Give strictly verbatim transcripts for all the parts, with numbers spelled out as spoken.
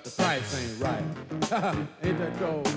the price ain't right. Ain't that cold?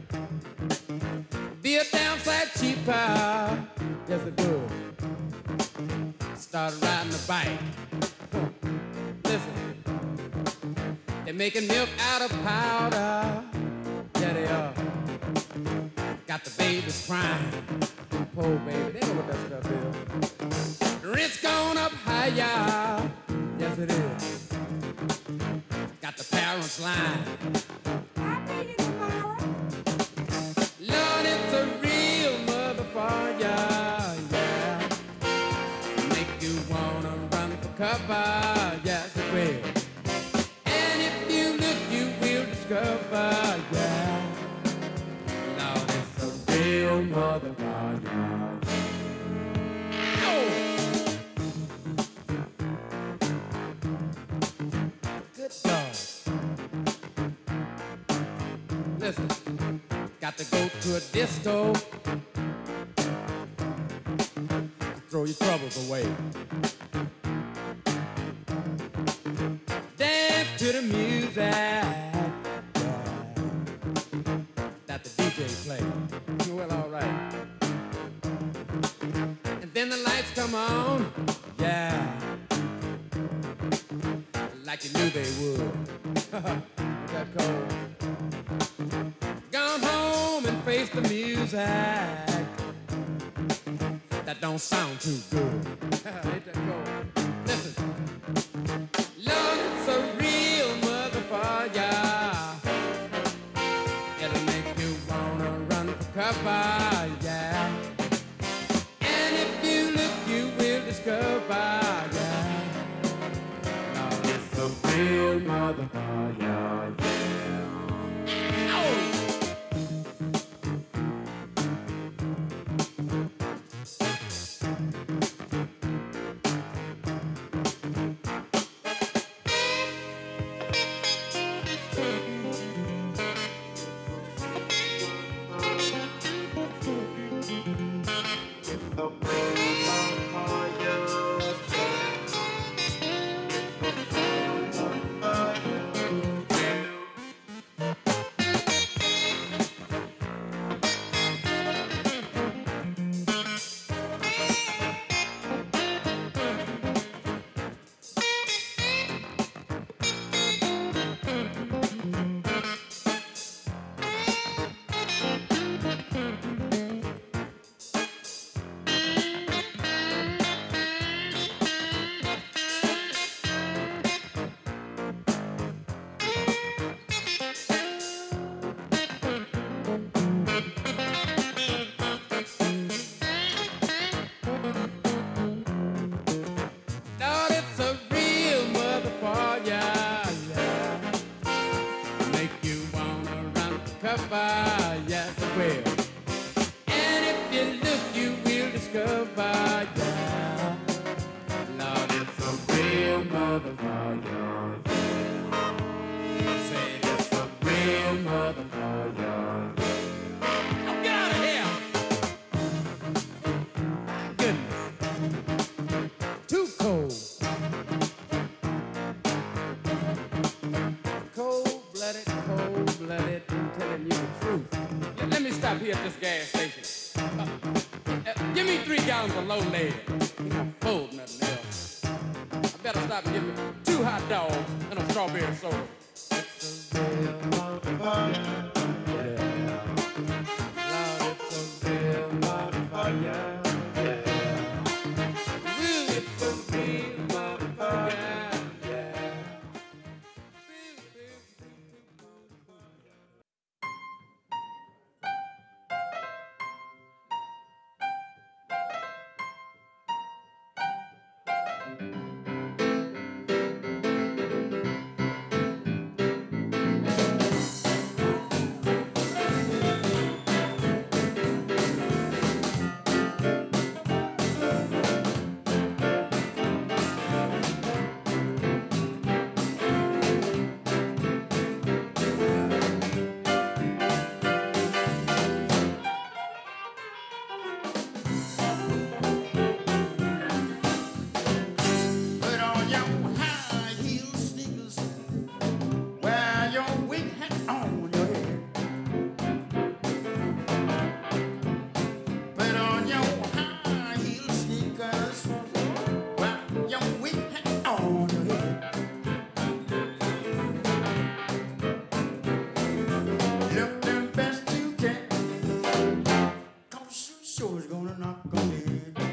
Be a downside cheaper. Yes, it would. Started riding a bike. Listen, they're making milk out of powder. Yeah, they are. Got the babies crying. Poor baby, they know what that stuff is. The rent's gone up higher. Yes, it is. Got the parents lying. I'll pay you tomorrow. Lord, it's a real motherfucker, yeah. Make you wanna run for cover, yes it will. And if you look, you will discover, yeah. Lord, it's a real motherfucker. Listen, got to go to a disco to throw your troubles away. Dance to the music, yeah, that the D J play. Well, all right. And then the lights come on, yeah, like you knew they would. Is that cold? Gone home and face the music that don't sound too good. Ain't that cold? Listen, Lord, it's a real motherfucker. It'll make you wanna run for cover, yeah. And if you look, you will discover, yeah. Lord, it's a real motherfucker, yeah. Oh! Yes, it will. And if you look, you will discover, yeah. Lord, it's a real motherfucker. Say it's a real motherfucker. Oh, get out of here! My goodness. Too cold. Cold-blooded, cold-blooded. Telling you the truth. Let, let me stop here at this gas station. Uh, uh, give me three gallons of low lead. I'm full, nothing else. I better stop and give me two hot dogs and a strawberry soda. It's a real motherfucker. Yeah. Lord, it's a real motherfucker. Yeah. Ooh, it's a real motherfucker. sure is gonna knock on me.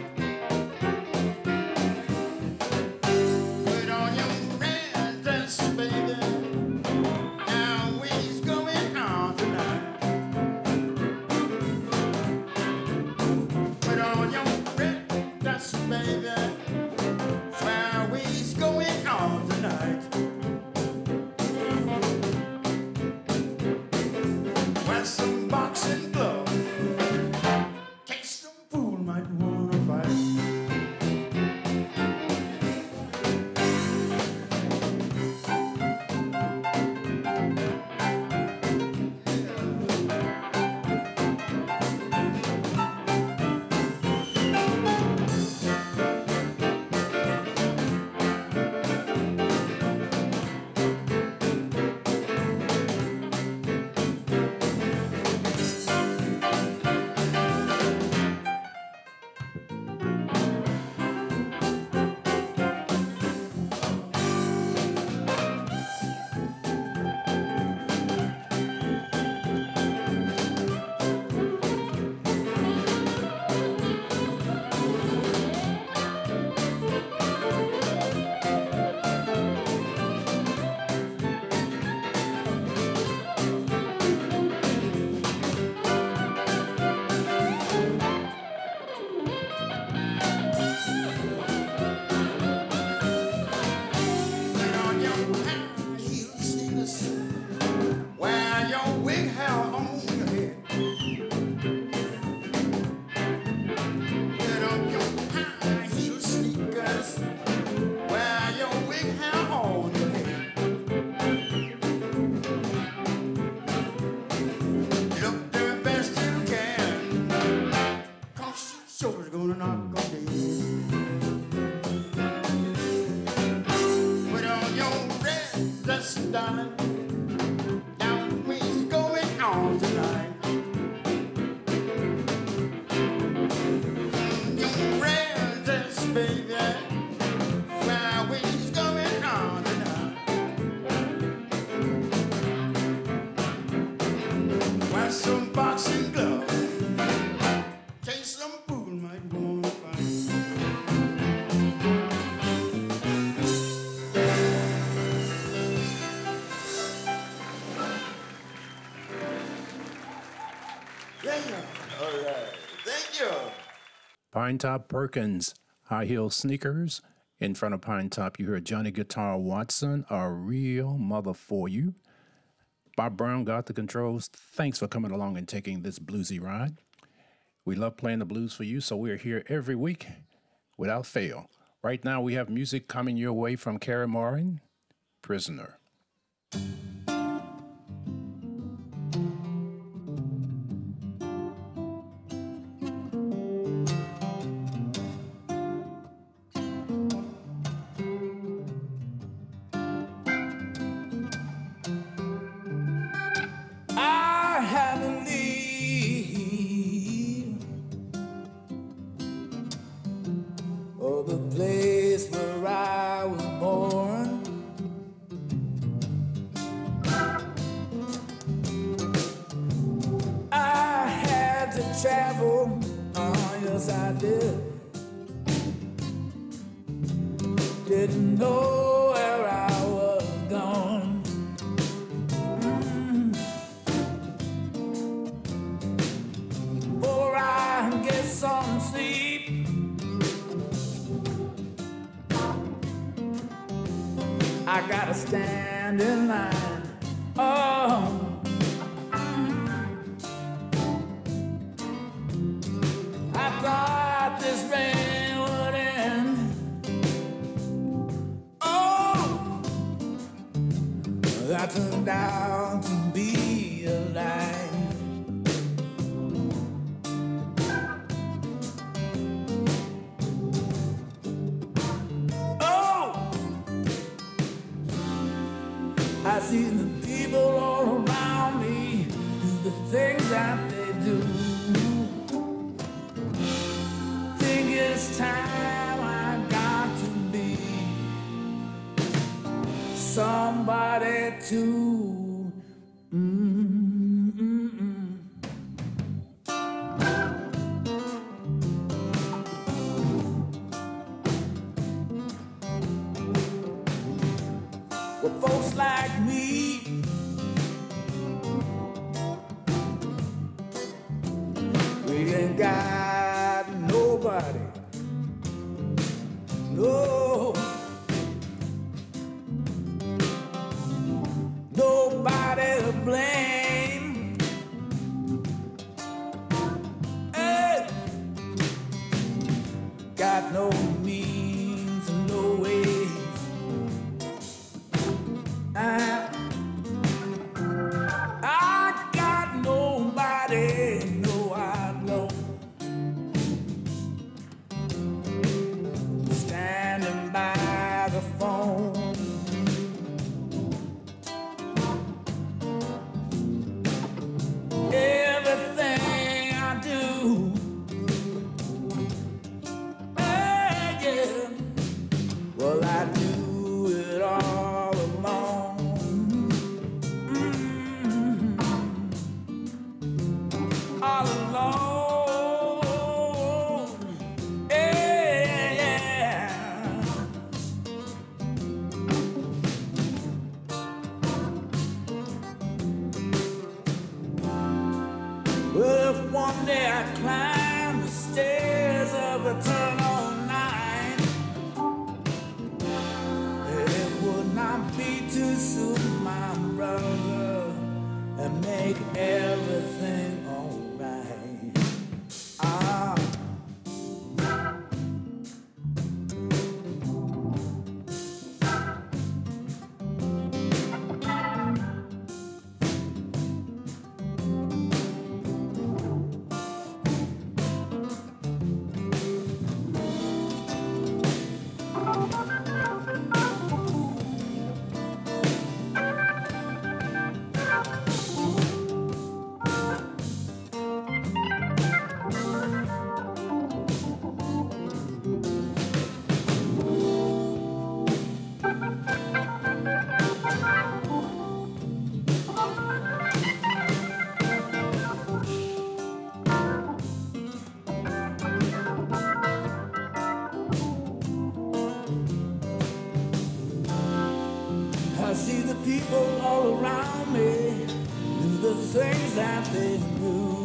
Put on your red dress, baby. Now we's going out tonight. Put on your red dress, baby. Now we's going out tonight. Wear some boxing gloves. Case some fool might wanna fight. Put on your high heel sneakers. Wear your wig hair on your head. Put on your high heel sneakers. Wear your wig hair on your head. Look the best you can. 'Cause your shoulder's gonna knock on me. Put on your red dress, darling. Now we's going on tonight. Your red dress, baby. Now we's going on tonight. Wear some boxing gloves. Case some fool might wanna fight. Yeah, yeah. All right. Thank you. Pine Top Perkins, High Heel Sneakers. In front of Pine Top, you heard Johnny Guitar Watson, A Real Mother For You. Bob Brown got the controls. Thanks for coming along and taking this bluesy ride. We love playing the blues for you, so we're here every week without fail. Right now, we have music coming your way from Carrie Morin, Prisoner. I haven't leave of the place where I was born. I had to travel, oh yes I did. Didn't know where I was going. Before I get some sleep, I gotta stand in line. Oh, I thought this rain would end. Oh, that turned out to be a lie. I see the people all around me do the things that they do. Think it's time I got to be somebody too. Mm-mm-mm. ain't got nobody. No, nobody to blame. Hey, got no means and no ways. I, I got nobody, no I don't. Standing by the phone. Everything I do, hey, yeah. Well, I do it all alone. Mm-hmm. All alone. Yeah, yeah. Well, if one day I climb the stairs of eternal night, it would not be to suit my brother and make everything alright. Ah. I see the people all around me do the things that they do.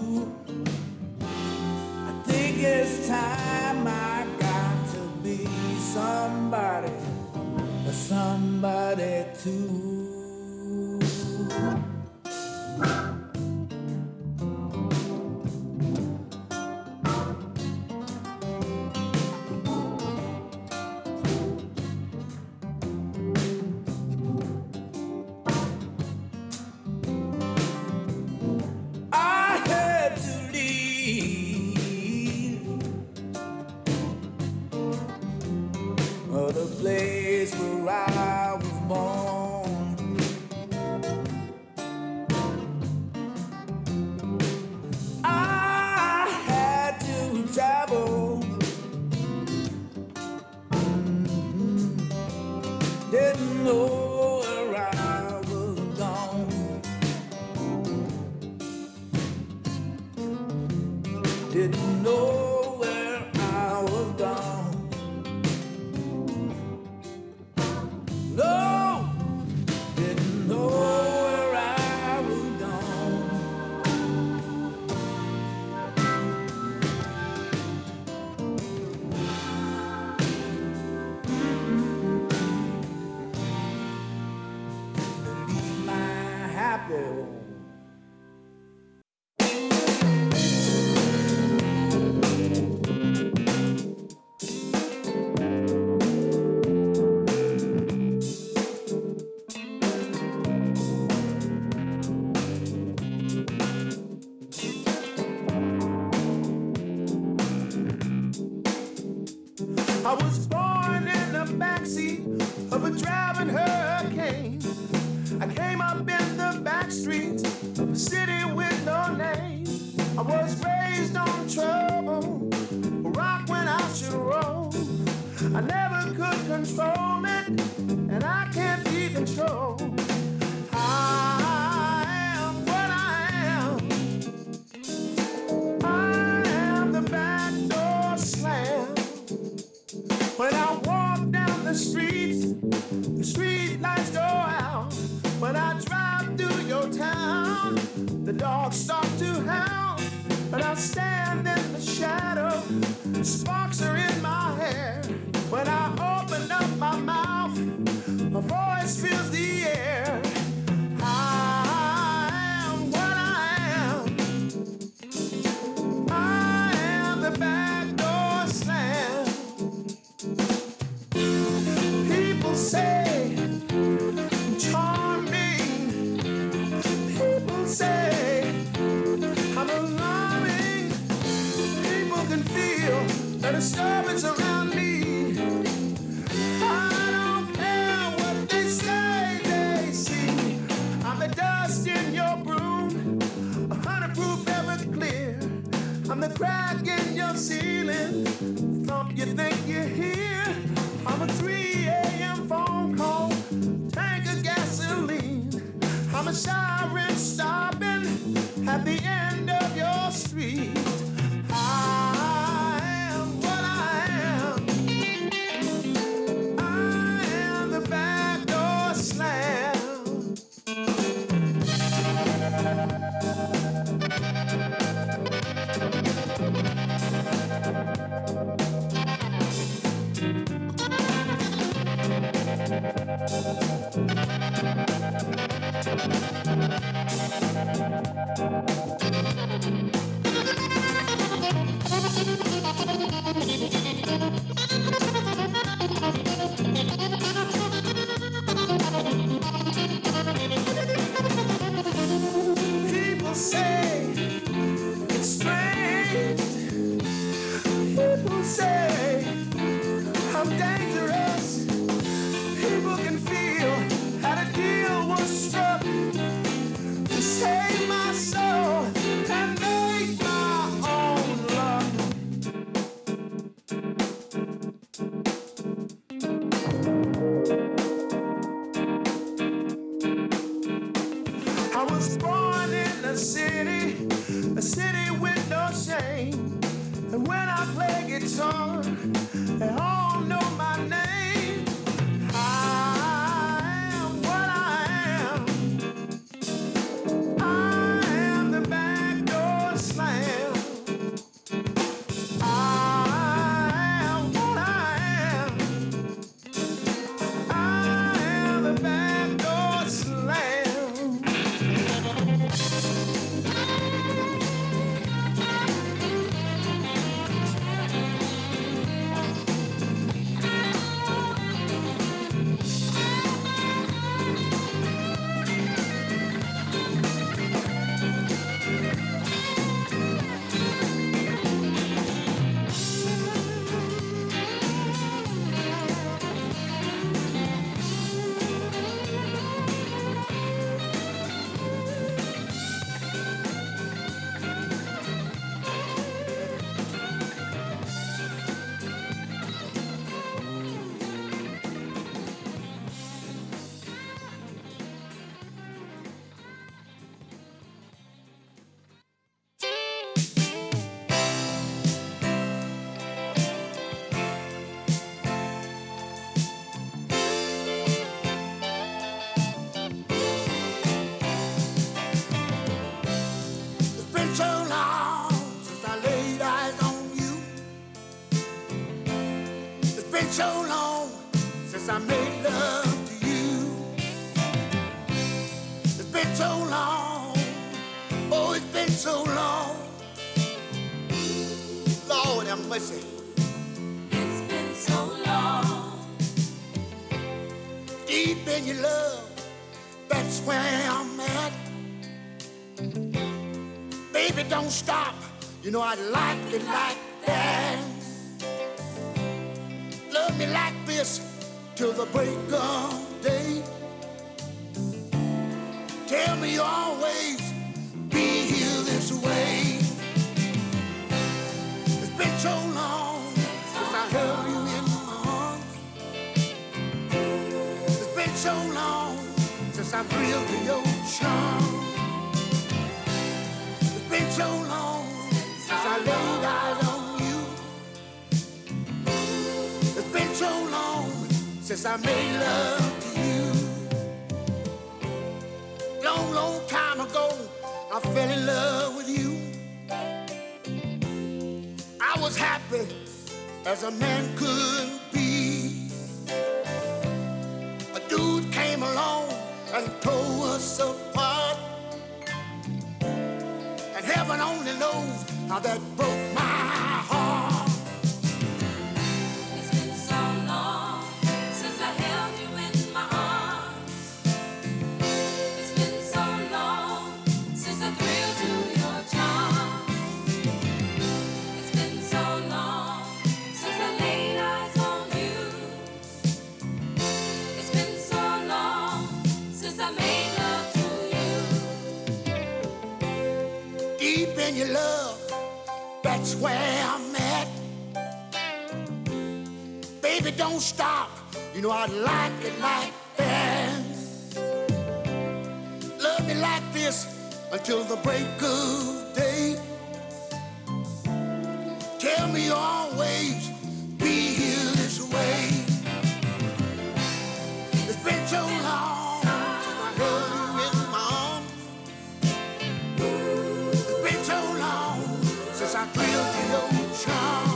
I think it's time I got to be somebody, somebody too. The place where I was born. I had to travel. Mm-hmm. Didn't know where I was gone. Didn't know where I was gone. No, didn't know where I was gone. Leave my happy home. I was born in the backseat of a driving hurricane. I came up in the back streets of a city with no name. I was raised on trouble, rock when I should roll. I never could control it, and I can't be controlled. I am what I am. I am the back door slam. When I walk down the streets, the Sparks are in my hair. When I open up my mouth, my voice fills the air. I am what I am. I am the back door slam. People say I'm charming. People say I'm alarming. People can feel the disturbance around me. I don't care what they say, they see. I'm the dust in your broom, a honeyproof Everclear. I'm the crack in your ceiling, thump you think you hear. I'm a three a.m. phone call, tank of gasoline. I'm a siren stopping at the end of your street. I am what I am. I am the back door slam. People say it's strange. People say I'm dangerous. People can feel how the deal was struck to save my soul and make my own luck. I was born in a city, a city with no shame. And when I play guitar, they all know my name. I am what I am. I am the back door slam. I am what I am. I am the back door slam. So long since I made love to you. It's been so long, oh, it's been so long. Lord have mercy. It's been so long. Deep in your love, that's where I'm at. Baby, don't stop. You know I like it like that. Love me like this till the break of day. Tell me you'll always be here this way. It's been so long since I held you in my arms. It's been so long since I thrilled to your charm. It's been so long since I laid eyes on you. It's been so long since I made love to you. Long, long time ago, I fell in love with you. I was happy as a man could be. A dude came along and tore us apart, and heaven only knows how that broke my heart. It's been so long since I held you in my arms. It's been so long since I thrilled to your charm. It's been so long since I laid eyes on you. It's been so long since I made love to you. Deep in your love, that's where I'm at. Baby, don't stop. You know I like it like that. Love me like this until the break of day. Tell me you'll always be here this way. It's been so long since I held you in my arms. It's been so long since I thrilled to your charm.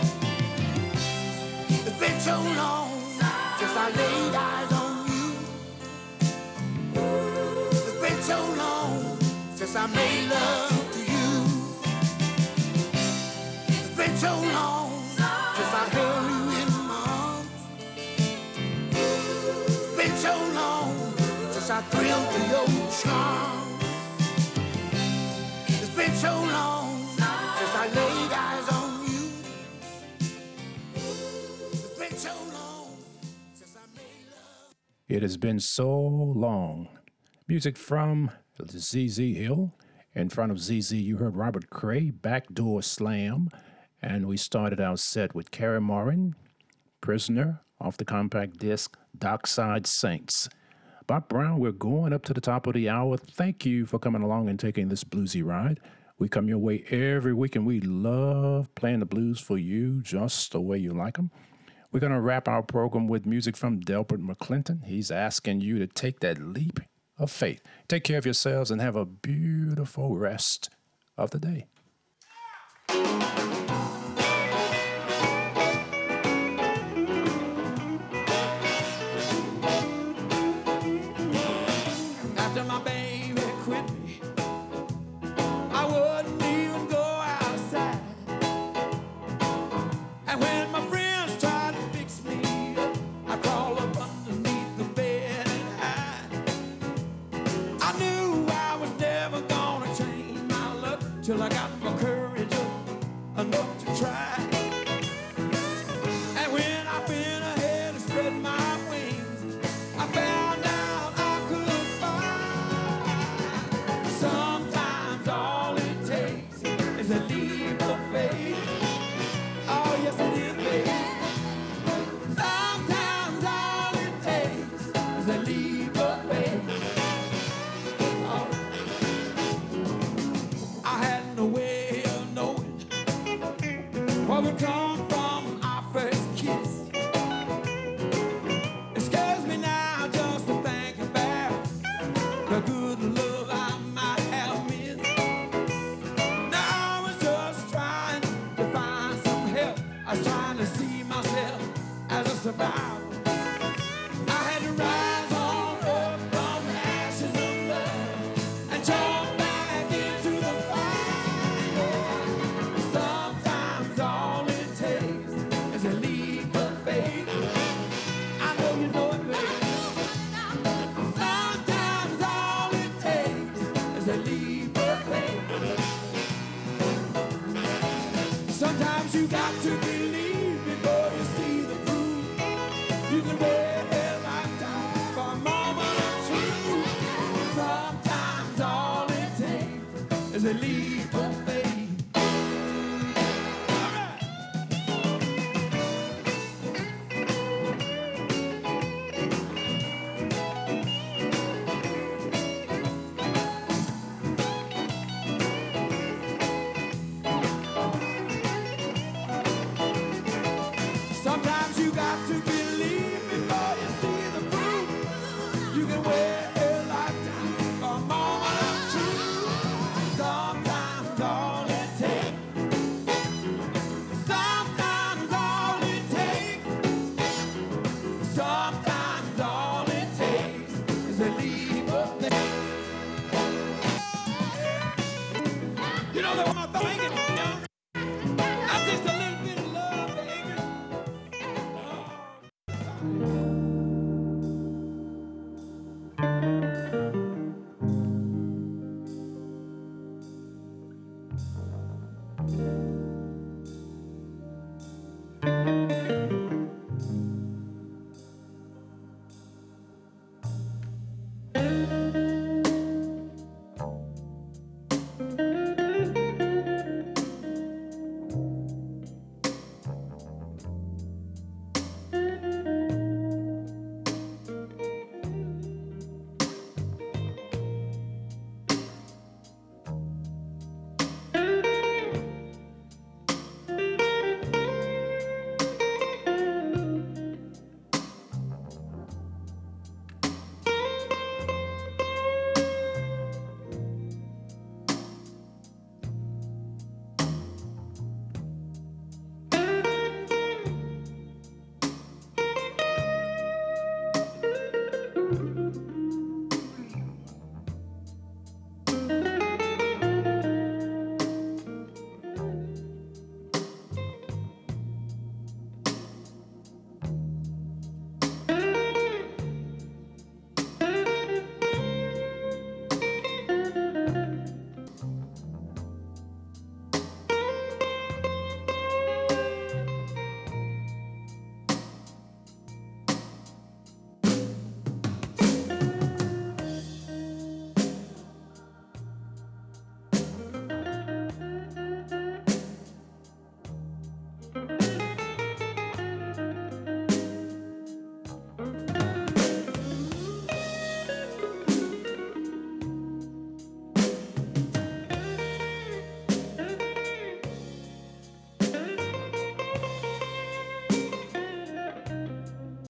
It's been so long since I laid eyes on you. It's been so long since I made love to you. It's been so long since I held you in my arms. It's been so long since I thrilled to your charm. It's been so long since I laid eyes on you. It's been so long since I made love. It has been so long. Music from Z Z Hill. In front of Z Z, you heard Robert Cray, Backdoor Slam. And we started our set with Carrie Morin, Prisoner, off the compact disc Dockside Saints. Bob Brown, we're going up to the top of the hour. Thank you for coming along and taking this bluesy ride. We come your way every week, and we love playing the blues for you just the way you like them. We're going to wrap our program with music from Delbert McClinton. He's asking you to take that leap of faith. Take care of yourselves and have a beautiful rest of the day. After my baby quit me, I wouldn't even go outside. And when my friends tried to fix me up, I crawl up underneath the bed and hide. I knew I was never gonna change my luck till I got my courage up enough to try. And when I went ahead and spread my wings, I found out I could fly. Sometimes all it takes is a leap of faith. Oh, yes, it is, baby. Sometimes all it takes is a leap of faith. Oh. I had no way of knowing what would come from our first kiss. It scares me now just to think about the good love I might have missed. Now I was just trying to find some help. I was trying to see myself as a survivor. I had to rise on up from the ashes of love and jump back into the fire. Sometimes all it takes is a leap of faith. I know you know it, baby. Sometimes all it takes is a leap of faith. Sometimes you got to believe before you see the proof. You can wait a lifetime for a moment of truth. Sometimes all it takes is a leap of faith. All right. Sometimes you got to believe before you see the proof. You can wait a lifetime for a moment of truth. Sometimes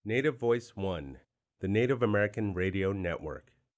Native Voice One, the Native American Radio Network.